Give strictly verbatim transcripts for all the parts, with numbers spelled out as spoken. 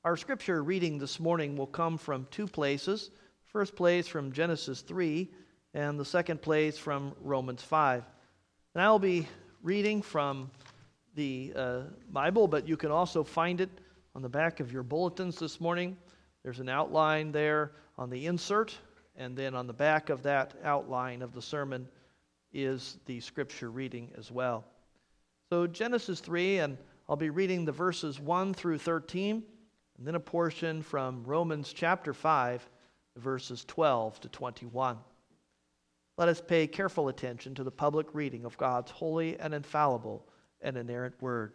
Our scripture reading this morning will come from two places. First place from Genesis three, and the second place from Romans five. And I'll be reading from the uh, Bible, but you can also find it on the back of your bulletins this morning. There's an outline there on the insert, and then on the back of that outline of the sermon is the scripture reading as well. So Genesis three, and I'll be reading the verses one through thirteen, and then a portion from Romans chapter five, verses twelve to twenty-one. Let us pay careful attention to the public reading of God's holy and infallible and inerrant word.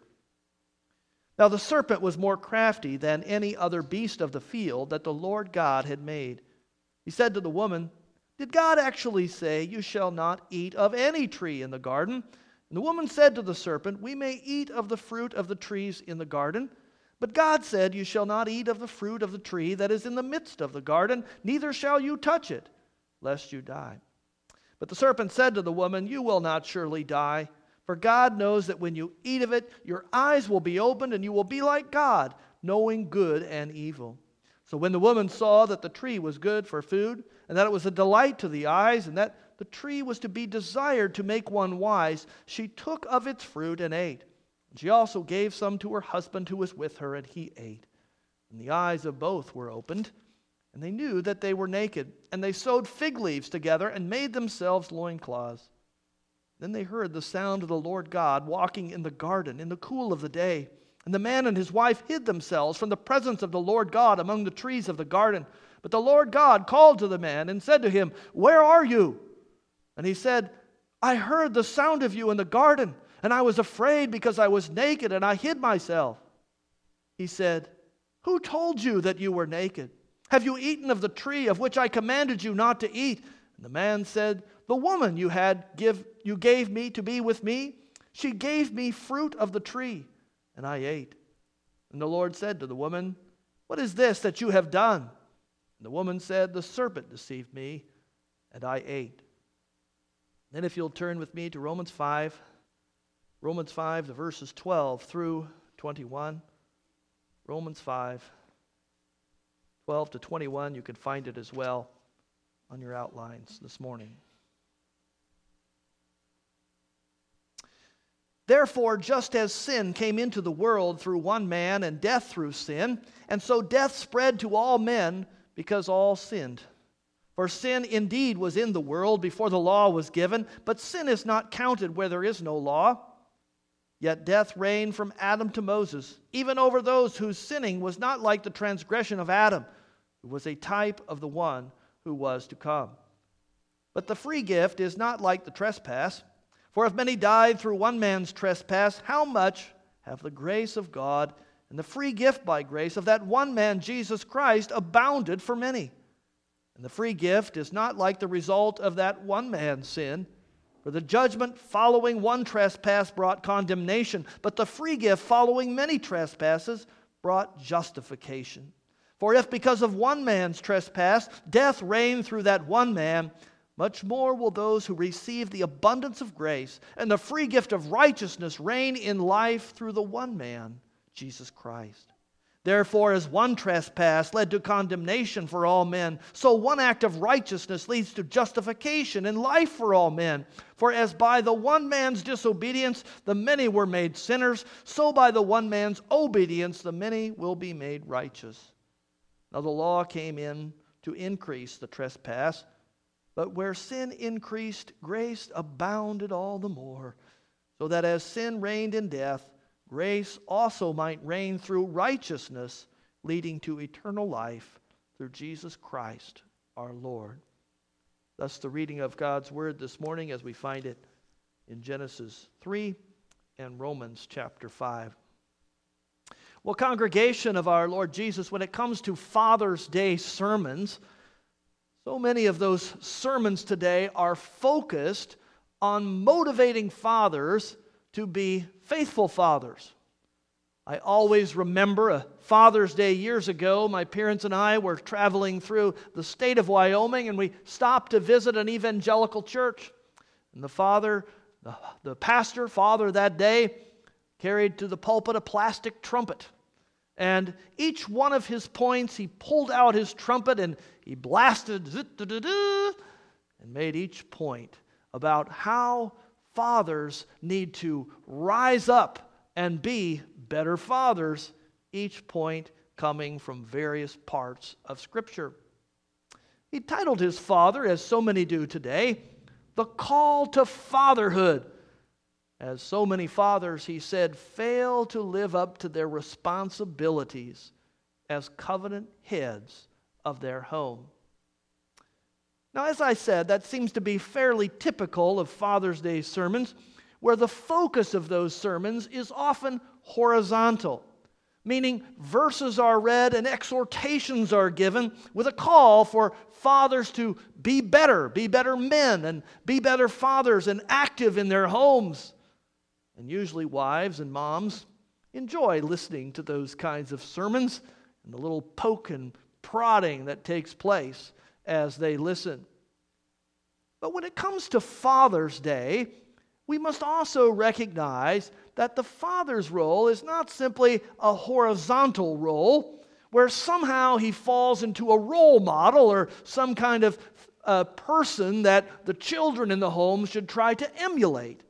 Now the serpent was more crafty than any other beast of the field that the Lord God had made. He said to the woman, "Did God actually say, 'You shall not eat of any tree in the garden'?" And the woman said to the serpent, "We may eat of the fruit of the trees in the garden. But God said, 'You shall not eat of the fruit of the tree that is in the midst of the garden, neither shall you touch it, lest you die.' But the serpent said to the woman, 'You will not surely die. For God knows that when you eat of it, your eyes will be opened, and you will be like God, knowing good and evil.' So when the woman saw that the tree was good for food, and that it was a delight to the eyes, and that the tree was to be desired to make one wise, she took of its fruit and ate. And she also gave some to her husband who was with her, and he ate. And the eyes of both were opened, and they knew that they were naked. And they sewed fig leaves together and made themselves loincloths. Then they heard the sound of the Lord God walking in the garden in the cool of the day. And the man and his wife hid themselves from the presence of the Lord God among the trees of the garden. But the Lord God called to the man and said to him, 'Where are you?' And he said, 'I heard the sound of you in the garden, and I was afraid because I was naked, and I hid myself.' He said, 'Who told you that you were naked? Have you eaten of the tree of which I commanded you not to eat?' And the man said, 'The woman you had give you gave me to be with me, she gave me fruit of the tree, and I ate.' And the Lord said to the woman, 'What is this that you have done?' And the woman said, 'The serpent deceived me, and I ate.'" Then if you'll turn with me to Romans five, Romans five, the verses twelve through twenty-one. Romans five, twelve to twenty-one. You can find it as well on your outlines this morning. "Therefore, just as sin came into the world through one man, and death through sin, and so death spread to all men because all sinned. For sin indeed was in the world before the law was given, but sin is not counted where there is no law. Yet death reigned from Adam to Moses, even over those whose sinning was not like the transgression of Adam, who was a type of the one who was to come. But the free gift is not like the trespass. For if many died through one man's trespass, how much have the grace of God and the free gift by grace of that one man, Jesus Christ, abounded for many? And the free gift is not like the result of that one man's sin. For the judgment following one trespass brought condemnation, but the free gift following many trespasses brought justification. For if because of one man's trespass death reigned through that one man, much more will those who receive the abundance of grace and the free gift of righteousness reign in life through the one man, Jesus Christ. Therefore, as one trespass led to condemnation for all men, so one act of righteousness leads to justification and life for all men. For as by the one man's disobedience the many were made sinners, so by the one man's obedience the many will be made righteous. Now the law came in to increase the trespass, but where sin increased, grace abounded all the more, so that as sin reigned in death, grace also might reign through righteousness, leading to eternal life through Jesus Christ our Lord." Thus the reading of God's Word this morning as we find it in Genesis three and Romans chapter five. Well, congregation of our Lord Jesus, when it comes to Father's Day sermons, so many of those sermons today are focused on motivating fathers to be faithful fathers. I always remember a Father's Day years ago, my parents and I were traveling through the state of Wyoming, and we stopped to visit an evangelical church. And the father, the, the pastor, father that day, carried to the pulpit a plastic trumpet. And each one of his points, he pulled out his trumpet and he blasted and made each point about how fathers need to rise up and be better fathers, each point coming from various parts of Scripture. He titled his father, as so many do today, The Call to Fatherhood. As so many fathers, he said, fail to live up to their responsibilities as covenant heads of their home. Now, as I said, that seems to be fairly typical of Father's Day sermons, where the focus of those sermons is often horizontal, meaning verses are read and exhortations are given with a call for fathers to be better, be better men, and be better fathers and active in their homes. And usually wives and moms enjoy listening to those kinds of sermons and the little poke and prodding that takes place as they listen. But when it comes to Father's Day, we must also recognize that the father's role is not simply a horizontal role where somehow he falls into a role model or some kind of uh, person that the children in the home should try to emulate.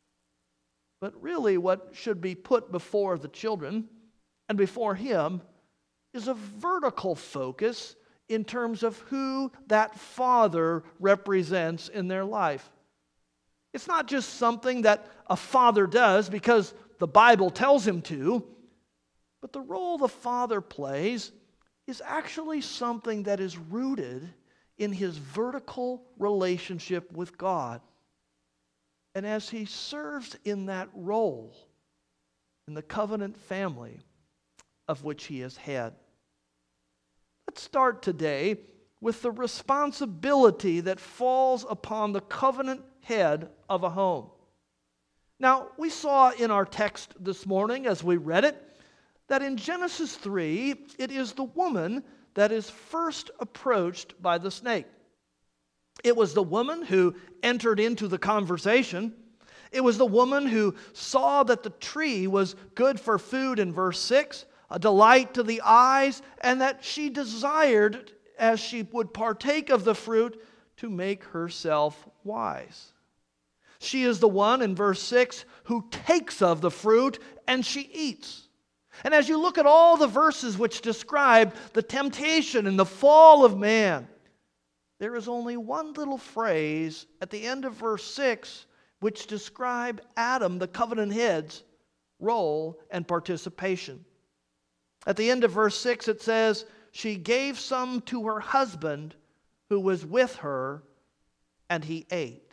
But really what should be put before the children and before him is a vertical focus in terms of who that father represents in their life. It's not just something that a father does because the Bible tells him to, but the role the father plays is actually something that is rooted in his vertical relationship with God. And as he serves in that role in the covenant family of which he is head. Let's start today with the responsibility that falls upon the covenant head of a home. Now, we saw in our text this morning as we read it that in Genesis three, it is the woman that is first approached by the snake. It was the woman who entered into the conversation. It was the woman who saw that the tree was good for food in verse six, a delight to the eyes, and that she desired, as she would partake of the fruit, to make herself wise. She is the one in verse six who takes of the fruit and she eats. And as you look at all the verses which describe the temptation and the fall of man, there is only one little phrase at the end of verse six which describe Adam, the covenant head's role and participation. At the end of verse six it says, she gave some to her husband who was with her, and he ate.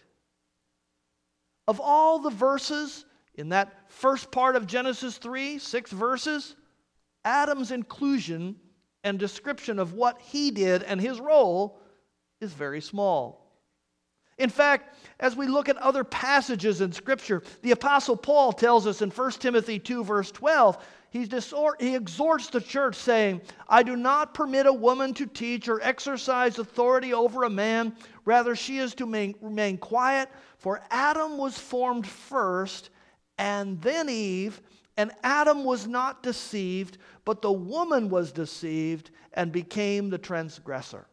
Of all the verses in that first part of Genesis three, six verses, Adam's inclusion and description of what he did and his role is very small. In fact, as we look at other passages in Scripture, the Apostle Paul tells us in First Timothy two, verse twelve, he exhorts the church saying, I do not permit a woman to teach or exercise authority over a man. Rather, she is to remain quiet. For Adam was formed first, and then Eve. And Adam was not deceived, but the woman was deceived and became the transgressor.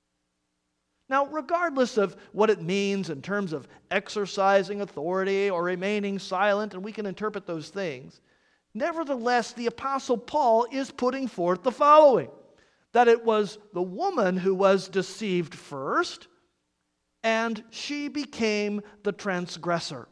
Now, regardless of what it means in terms of exercising authority or remaining silent, and we can interpret those things, nevertheless, the Apostle Paul is putting forth the following, that it was the woman who was deceived first, and she became the transgressor.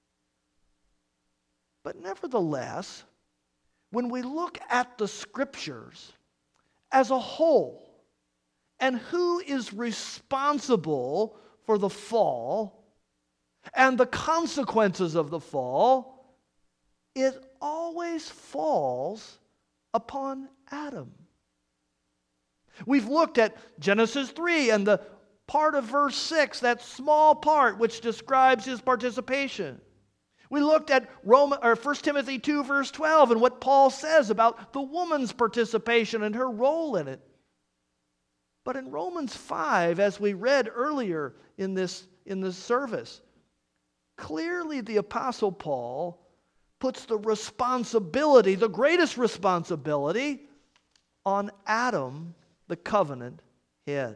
But nevertheless, when we look at the Scriptures as a whole, and who is responsible for the fall and the consequences of the fall, it always falls upon Adam. We've looked at Genesis three and the part of verse six, that small part which describes his participation. We looked at Roman, or First Timothy two, verse twelve, and what Paul says about the woman's participation and her role in it. But in Romans five, as we read earlier in this, in this service, clearly the Apostle Paul puts the responsibility, the greatest responsibility, on Adam, the covenant head.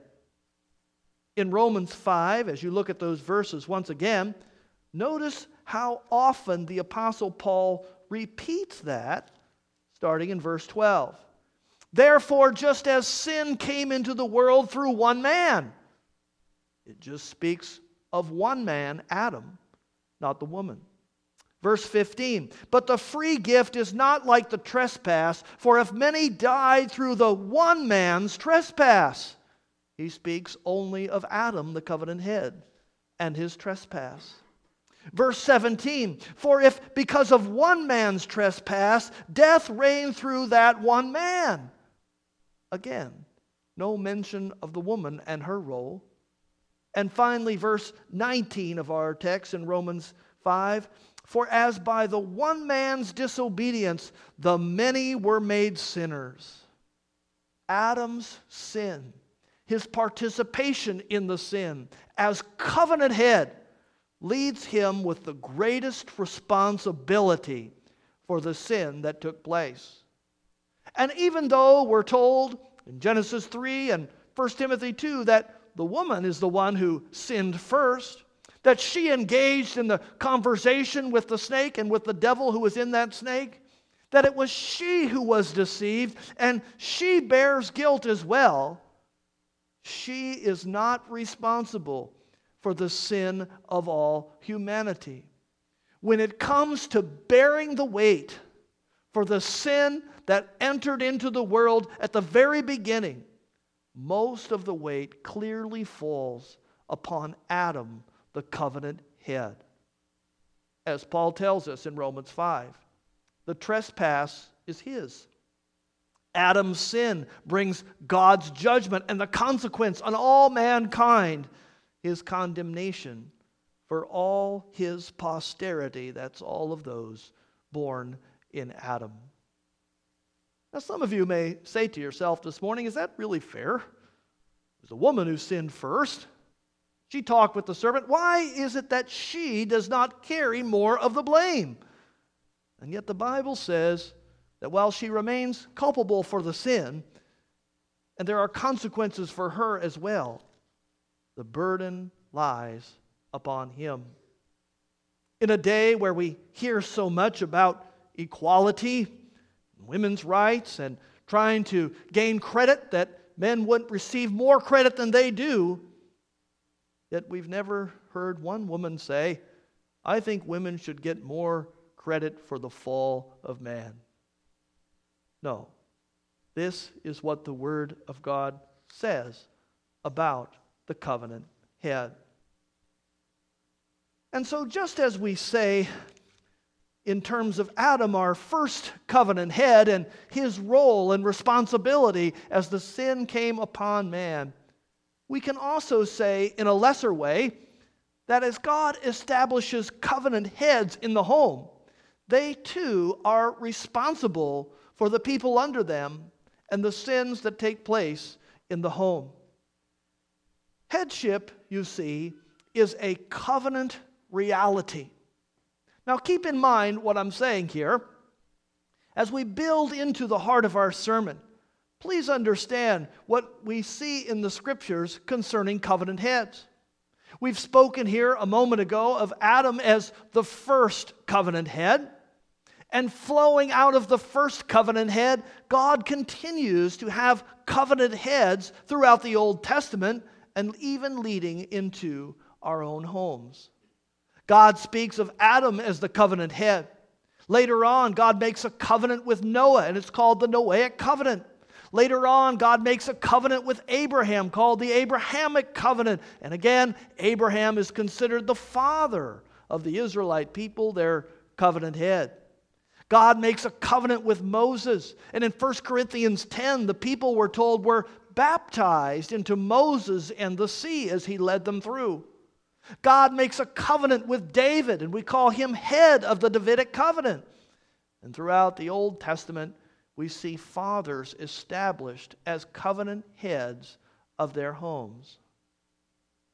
In Romans five, as you look at those verses once again, notice how often the Apostle Paul repeats that, starting in verse twelve. Therefore, just as sin came into the world through one man, it just speaks of one man, Adam, not the woman. Verse fifteen, but the free gift is not like the trespass, for if many died through the one man's trespass, he speaks only of Adam, the covenant head, and his trespass. Verse seventeen, for if because of one man's trespass, death reigned through that one man. Again, no mention of the woman and her role. And finally, verse nineteen of our text in Romans five, for as by the one man's disobedience, the many were made sinners. Adam's sin, his participation in the sin as covenant head, leads him with the greatest responsibility for the sin that took place. And even though we're told in Genesis three and First Timothy two that the woman is the one who sinned first, that she engaged in the conversation with the snake and with the devil who was in that snake, that it was she who was deceived and she bears guilt as well, she is not responsible for the sin of all humanity. When it comes to bearing the weight for the sin that entered into the world at the very beginning, most of the weight clearly falls upon Adam, the covenant head. As Paul tells us in Romans five, the trespass is his. Adam's sin brings God's judgment and the consequence on all mankind, his condemnation for all his posterity. That's all of those born in Adam. Now, some of you may say to yourself this morning, is that really fair? It was the woman who sinned first. She talked with the serpent. Why is it that she does not carry more of the blame? And yet the Bible says that while she remains culpable for the sin, and there are consequences for her as well, the burden lies upon him. In a day where we hear so much about equality, women's rights, and trying to gain credit that men wouldn't receive more credit than they do, yet we've never heard one woman say, I think women should get more credit for the fall of man. No, this is what the Word of God says about the covenant head. And so just as we say in terms of Adam, our first covenant head, and his role and responsibility as the sin came upon man, we can also say in a lesser way that as God establishes covenant heads in the home, they too are responsible for the people under them and the sins that take place in the home. Headship, you see, is a covenant reality. Now keep in mind what I'm saying here. As we build into the heart of our sermon, please understand what we see in the Scriptures concerning covenant heads. We've spoken here a moment ago of Adam as the first covenant head. And flowing out of the first covenant head, God continues to have covenant heads throughout the Old Testament and even leading into our own homes. God speaks of Adam as the covenant head. Later on, God makes a covenant with Noah, and it's called the Noahic covenant. Later on, God makes a covenant with Abraham called the Abrahamic covenant. And again, Abraham is considered the father of the Israelite people, their covenant head. God makes a covenant with Moses. And in First Corinthians ten, the people were told were baptized into Moses and the sea as he led them through. God makes a covenant with David, and we call him head of the Davidic covenant. And throughout the Old Testament, we see fathers established as covenant heads of their homes.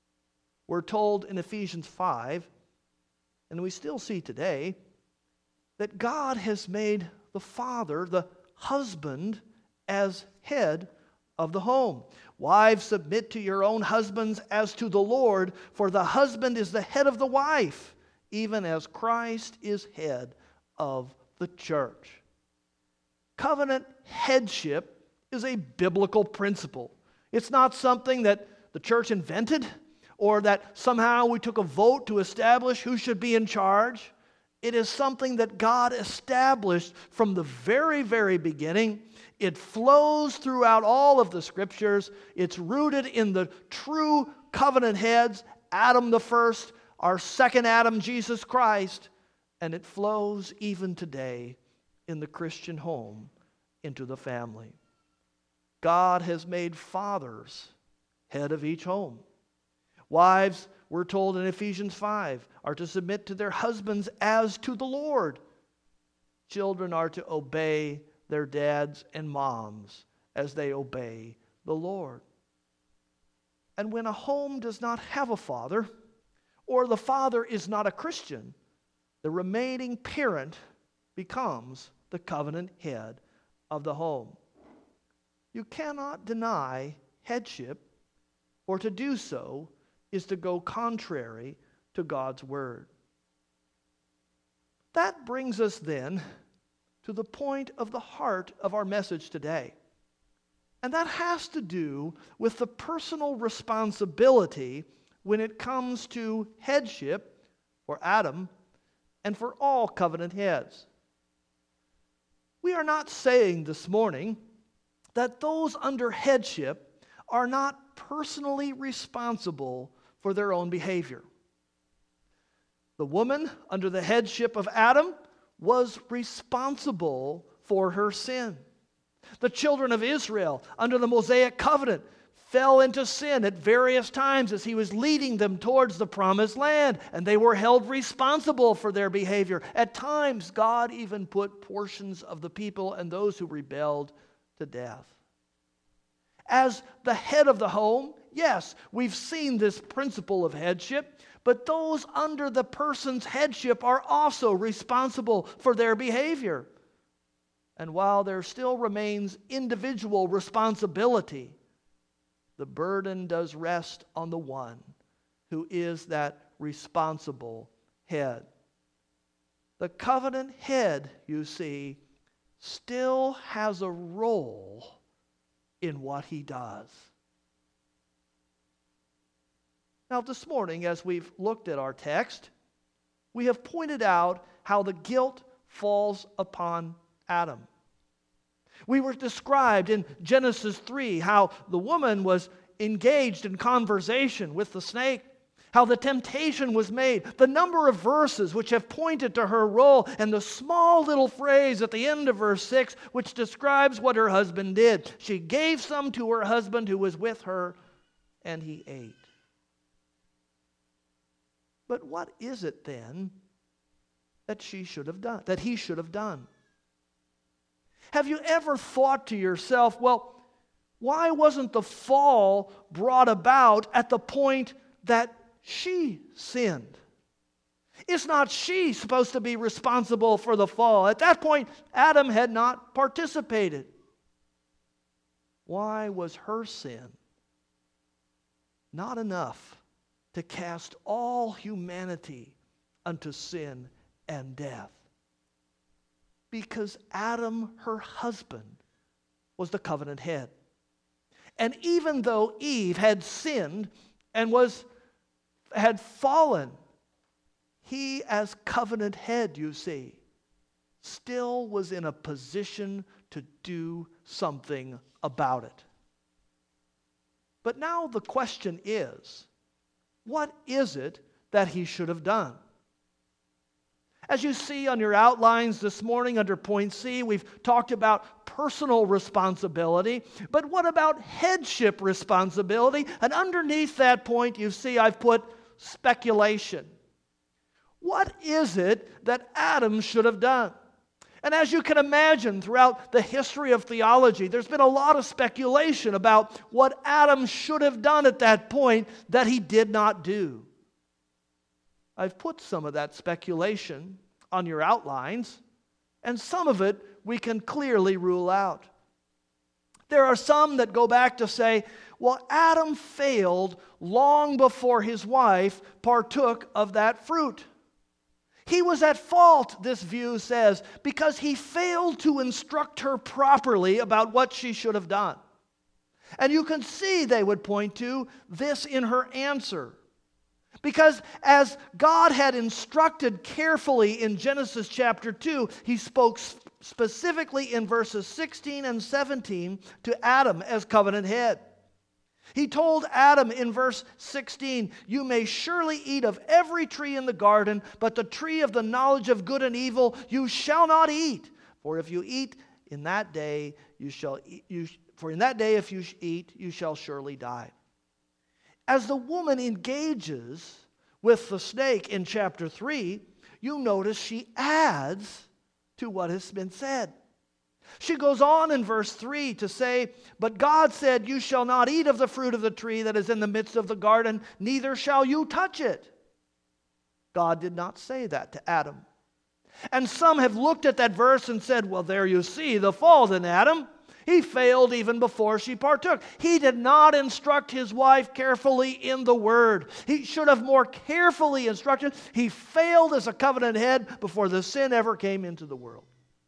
We're told in Ephesians five, and we still see today, that God has made the father, the husband, as head of the home. Wives, submit to your own husbands as to the Lord, for the husband is the head of the wife, even as Christ is head of the church. Covenant headship is a biblical principle. It's not something that the church invented or that somehow we took a vote to establish who should be in charge. It is something that God established from the very, very beginning. It flows throughout all of the Scriptures. It's rooted in the true covenant heads, Adam the first, our second Adam, Jesus Christ, and it flows even today in the Christian home into the family. God has made fathers head of each home. Wives, we're told in Ephesians five, are to submit to their husbands as to the Lord. Children are to obey their dads and moms as they obey the Lord. And when a home does not have a father, or the father is not a Christian, the remaining parent becomes the covenant head of the home. You cannot deny headship, for to do so is to go contrary to God's word. That brings us then to the point of the heart of our message today. And that has to do with the personal responsibility when it comes to headship for Adam and for all covenant heads. We are not saying this morning that those under headship are not personally responsible for their own behavior. The woman under the headship of Adam was responsible for her sin. The children of Israel under the Mosaic covenant fell into sin at various times as he was leading them towards the promised land, and they were held responsible for their behavior. At times, God even put portions of the people and those who rebelled to death. As the head of the home, yes, we've seen this principle of headship, but those under the person's headship are also responsible for their behavior. And while there still remains individual responsibility, the burden does rest on the one who is that responsible head. The covenant head, you see, still has a role in what he does. Now, this morning, as we've looked at our text, we have pointed out how the guilt falls upon Adam. We were described in Genesis three how the woman was engaged in conversation with the snake, how the temptation was made, the number of verses which have pointed to her role, and the small little phrase at the end of verse six which describes what her husband did. She gave some to her husband who was with her, and he ate. But what is it then that she should have done, that he should have done? Have you ever thought to yourself, well, why wasn't the fall brought about at the point that she sinned? Is not she supposed to be responsible for the fall? At that point, Adam had not participated. Why was her sin not enough to cast all humanity unto sin and death? Because Adam, her husband, was the covenant head. And even though Eve had sinned and was had fallen, he as covenant head, you see, still was in a position to do something about it. But now the question is, what is it that he should have done? As you see on your outlines this morning under point C, we've talked about personal responsibility, but what about headship responsibility? And underneath that point, you see I've put speculation. What is it that Adam should have done? And as you can imagine, throughout the history of theology, there's been a lot of speculation about what Adam should have done at that point that he did not do. I've put some of that speculation on your outlines. and some of it we can clearly rule out. There are some that go back to say, well, Adam failed long before his wife partook of that fruit. He was at fault, this view says, because he failed to instruct her properly about what she should have done. And you can see they would point to this in her answer. Because as God had instructed carefully in Genesis chapter two, he spoke specifically in verses sixteen and seventeen to Adam as covenant head. He told Adam in verse sixteen, "You may surely eat of every tree in the garden, but the tree of the knowledge of good and evil you shall not eat. For if you eat in that day, you shall eat, you, for in that day if you eat, you shall surely die." As the woman engages with the snake in chapter three, you notice she adds to what has been said. She goes on in verse three to say, "But God said, you shall not eat of the fruit of the tree that is in the midst of the garden, neither shall you touch it." God did not say that to Adam. And some have looked at that verse and said, well, there you see the fault in Adam. He failed even before she partook. He did not instruct his wife carefully in the word. He should have more carefully instructed. He failed as a covenant head before the sin ever came into the world.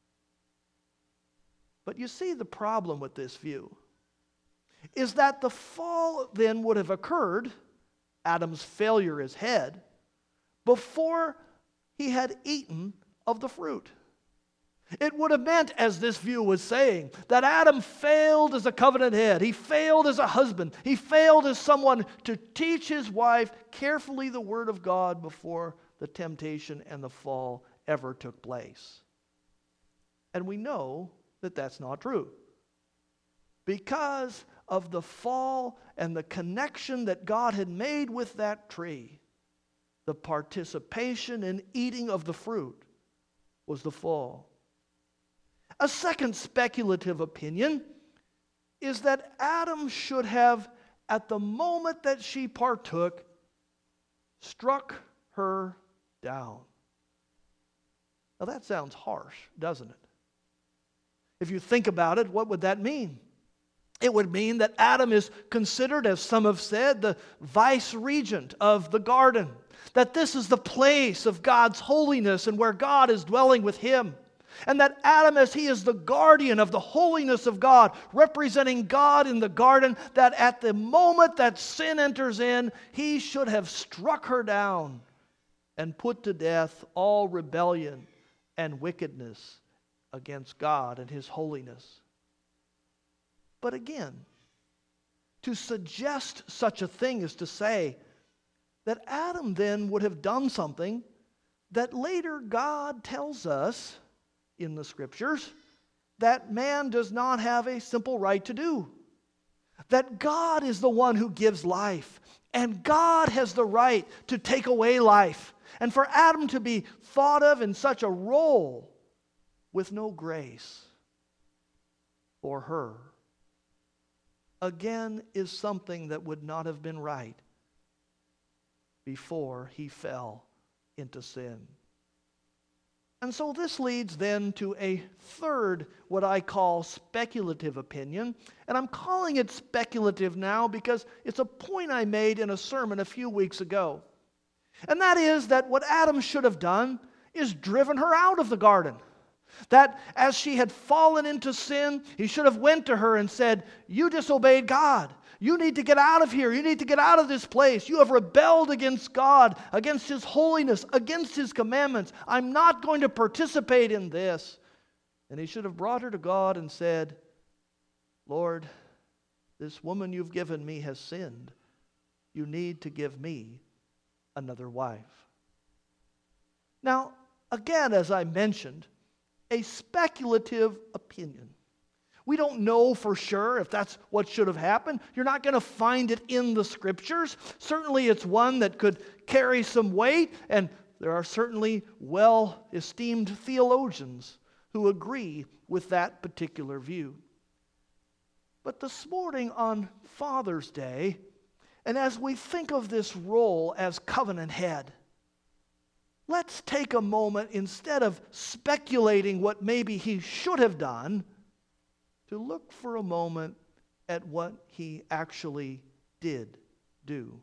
But you see the problem with this view is that the fall then would have occurred, Adam's failure as head, before he had eaten of the fruit. It would have meant, as this view was saying, that Adam failed as a covenant head. He failed as a husband. He failed as someone to teach his wife carefully the word of God before the temptation and the fall ever took place. And we know that that's not true. Because of the fall and the connection that God had made with that tree, the participation in eating of the fruit was the fall. A second speculative opinion is that Adam should have, at the moment that she partook, struck her down. Now that sounds harsh, doesn't it? If you think about it, what would that mean? It would mean that Adam is considered, as some have said, the vice-regent of the garden. That this is the place of God's holiness and where God is dwelling with him. And that Adam, as he is the guardian of the holiness of God, representing God in the garden, that at the moment that sin enters in, he should have struck her down and put to death all rebellion and wickedness against God and his holiness. But again, to suggest such a thing is to say that Adam then would have done something that later God tells us in the Scriptures that man does not have a simple right to do. That God is the one who gives life, and God has the right to take away life. And for Adam to be thought of in such a role with no grace for her, again, is something that would not have been right before he fell into sin. And so this leads then to a third, what I call speculative opinion. And I'm calling it speculative now because it's a point I made in a sermon a few weeks ago. And that is that what Adam should have done is driven her out of the garden. That as she had fallen into sin, he should have went to her and said, "You disobeyed God. You need to get out of here. You need to get out of this place. You have rebelled against God, against his holiness, against his commandments. I'm not going to participate in this." And he should have brought her to God and said, "Lord, this woman you've given me has sinned. You need to give me another wife." Now, again, as I mentioned, a speculative opinion. We don't know for sure if that's what should have happened. You're not going to find it in the Scriptures. Certainly it's one that could carry some weight, and there are certainly well-esteemed theologians who agree with that particular view. But this morning on Father's Day, and as we think of this role as covenant head, let's take a moment, instead of speculating what maybe he should have done, to look for a moment at what he actually did do.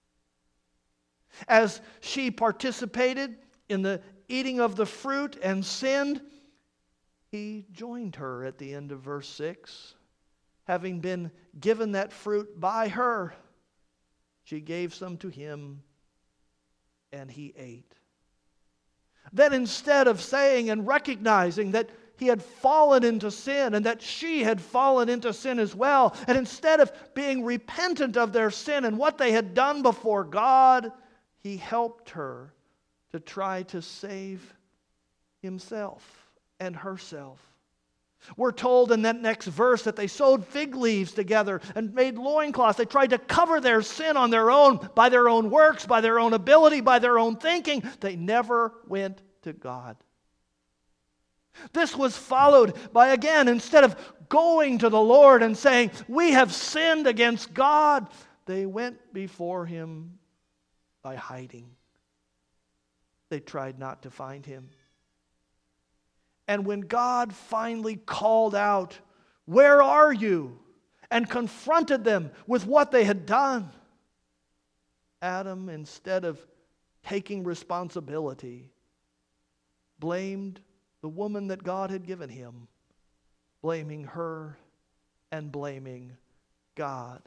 As she participated in the eating of the fruit and sinned, he joined her at the end of verse six. Having been given that fruit by her, she gave some to him, and he ate. Then instead of saying and recognizing that he had fallen into sin and that she had fallen into sin as well, and instead of being repentant of their sin and what they had done before God, he helped her to try to save himself and herself. We're told in that next verse that they sewed fig leaves together and made loincloths. They tried to cover their sin on their own, by their own works, by their own ability, by their own thinking. They never went to God. This was followed by, again, instead of going to the Lord and saying, "We have sinned against God," they went before Him by hiding. They tried not to find Him. And when God finally called out, "Where are you?" and confronted them with what they had done, Adam, instead of taking responsibility, blamed the woman that God had given him, blaming her and blaming God.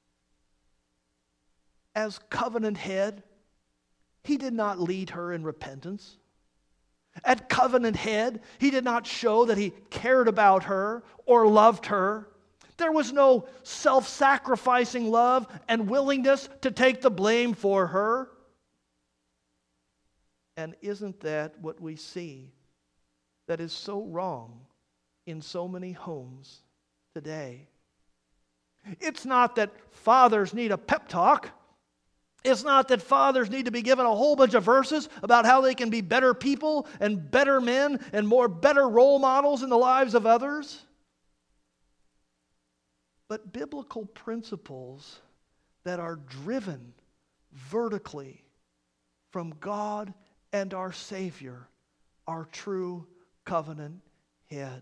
As covenant head, he did not lead her in repentance. At covenant head, he did not show that he cared about her or loved her. There was no self-sacrificing love and willingness to take the blame for her. And isn't that what we see that is so wrong in so many homes today? It's not that fathers need a pep talk. It's not that fathers need to be given a whole bunch of verses about how they can be better people and better men and more better role models in the lives of others. But biblical principles that are driven vertically from God and our Savior, our true covenant head.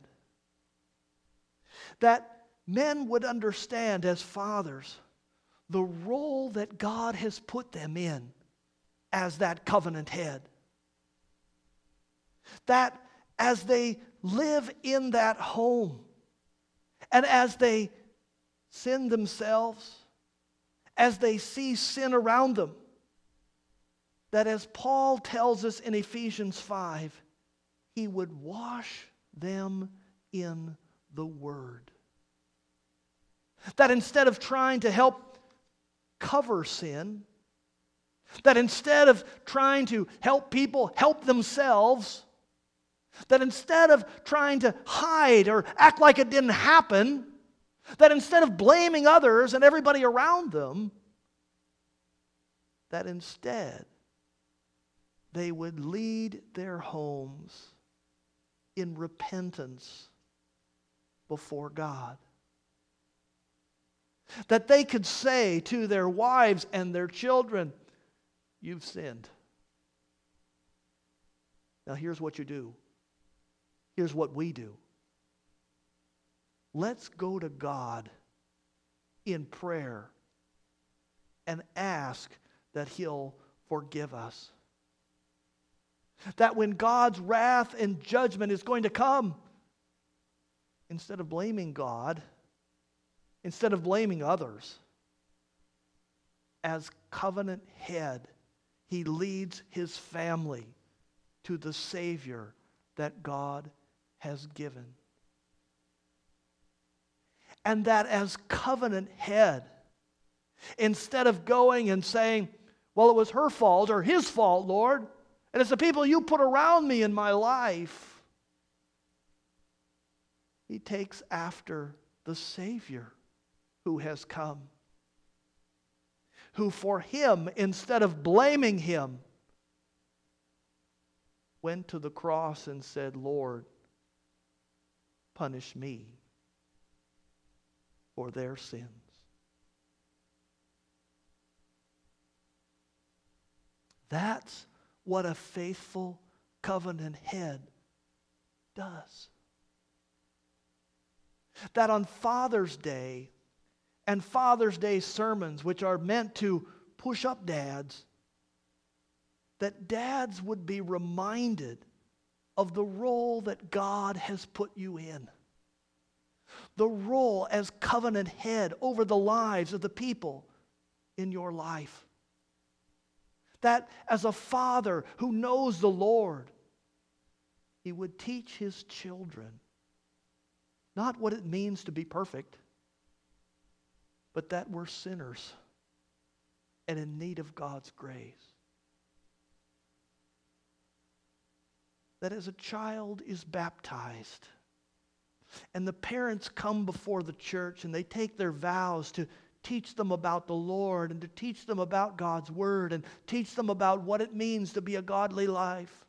That men would understand as fathers the role that God has put them in as that covenant head. That as they live in that home and as they sin themselves, as they see sin around them, that as Paul tells us in Ephesians five, he would wash them in the Word. That instead of trying to help cover sin, that instead of trying to help people help themselves, that instead of trying to hide or act like it didn't happen, that instead of blaming others and everybody around them, that instead they would lead their homes in repentance before God. That they could say to their wives and their children, "You've sinned. Now here's what you do. Here's what we do. Let's go to God in prayer and ask that He'll forgive us." That when God's wrath and judgment is going to come, instead of blaming God, instead of blaming others, as covenant head, he leads his family to the Savior that God has given. And that as covenant head, instead of going and saying, "Well, it was her fault or his fault, Lord, and it's the people you put around me in my life," he takes after the Savior who has come, who for him, instead of blaming him, went to the cross and said, "Lord, punish me for their sins." That's what a faithful covenant head does. That on Father's Day and Father's Day sermons, which are meant to push up dads, that dads would be reminded of the role that God has put you in. The role as covenant head over the lives of the people in your life. That as a father who knows the Lord, he would teach his children not what it means to be perfect, but that we're sinners and in need of God's grace. That as a child is baptized and the parents come before the church and they take their vows to teach them about the Lord and to teach them about God's Word and teach them about what it means to be a godly life,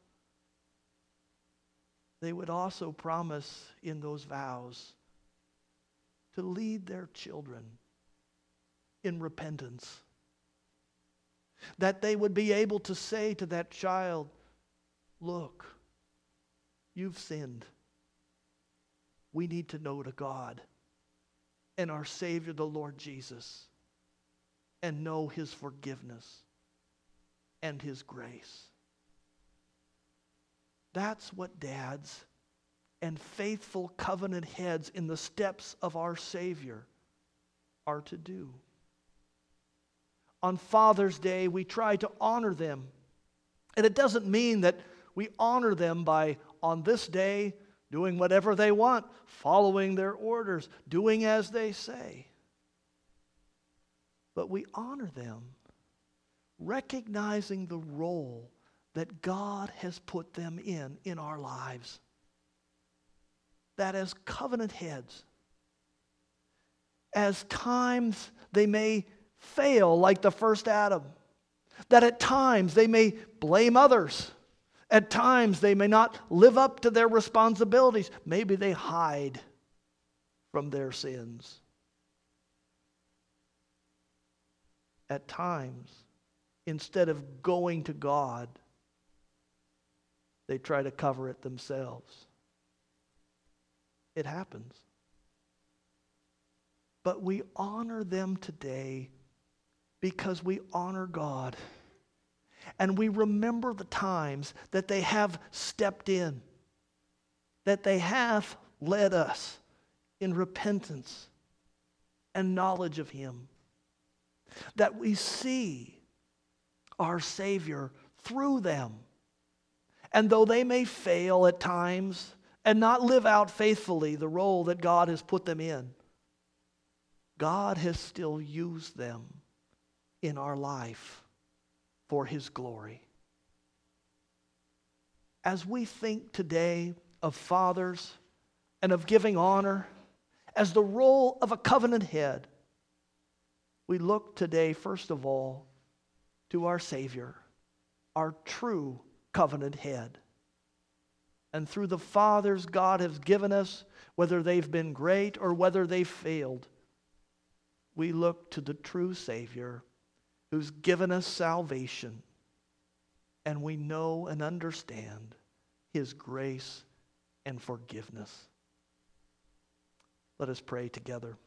they would also promise in those vows to lead their children in repentance. That they would be able to say to that child, look, you've sinned. We need to know to God and our Savior, the Lord Jesus, and know His forgiveness and His grace. That's what dads and faithful covenant heads in the steps of our Savior are to do. On Father's Day, we try to honor them. And it doesn't mean that we honor them by, on this day, doing whatever they want, following their orders, doing as they say. But we honor them, recognizing the role that God has put them in in our lives. That as covenant heads, as times they may fail like the first Adam, that at times they may blame others, at times they may not live up to their responsibilities, maybe they hide from their sins. At times, instead of going to God, they try to cover it themselves. It happens. But we honor them today because we honor God. And we remember the times that they have stepped in, that they have led us in repentance and knowledge of Him. That we see our Savior through them. And though they may fail at times and not live out faithfully the role that God has put them in, God has still used them in our life for His glory. As we think today of fathers and of giving honor as the role of a covenant head, we look today, first of all, to our Savior, our true covenant head. And through the fathers God has given us, whether they've been great or whether they've failed, we look to the true Savior who's given us salvation, and we know and understand His grace and forgiveness. Let us pray together.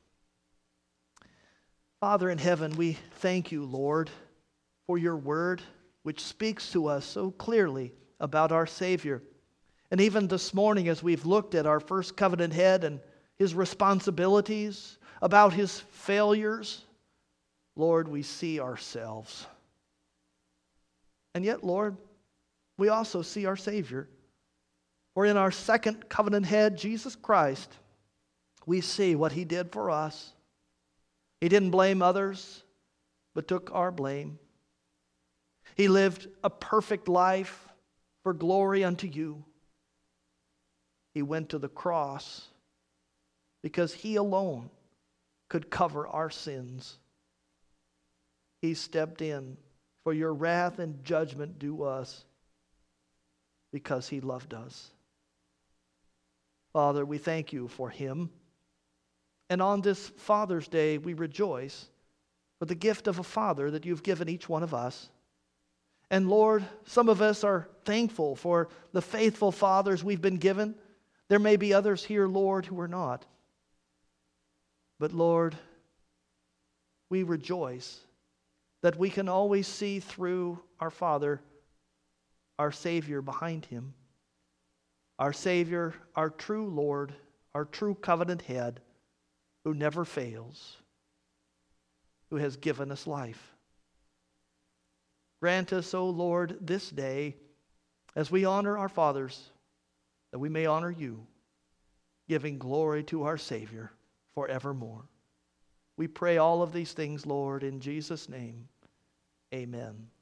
Father in heaven, we thank you, Lord, for your word, which speaks to us so clearly about our Savior. And even this morning, as we've looked at our first covenant head and his responsibilities, about his failures, Lord, we see ourselves. And yet, Lord, we also see our Savior. For in our second covenant head, Jesus Christ, we see what he did for us. He didn't blame others, but took our blame. He lived a perfect life for glory unto you. He went to the cross because he alone could cover our sins. He stepped in for your wrath and judgment due us because he loved us. Father, we thank you for him. And on this Father's Day, we rejoice for the gift of a father that you've given each one of us. And Lord, some of us are thankful for the faithful fathers we've been given. There may be others here, Lord, who are not. But Lord, we rejoice that we can always see through our Father, our Savior behind him. Our Savior, our true Lord, our true covenant head, who never fails, who has given us life. Grant us, O Lord, this day, as we honor our fathers, that we may honor you, giving glory to our Savior forevermore. We pray all of these things, Lord, in Jesus' name. Amen.